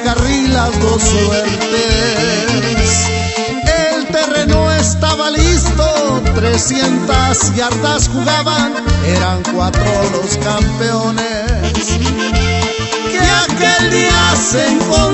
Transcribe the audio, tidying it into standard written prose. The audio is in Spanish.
carril las dos suertes. El terreno estaba listo, 300 yardas jugaban, eran 4 los campeones que aquel día se encontraron